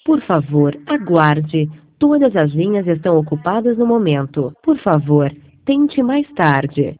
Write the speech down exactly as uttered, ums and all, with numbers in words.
Por favor, aguarde. Todas as linhas estão ocupadas no momento. Por favor, tente mais tarde.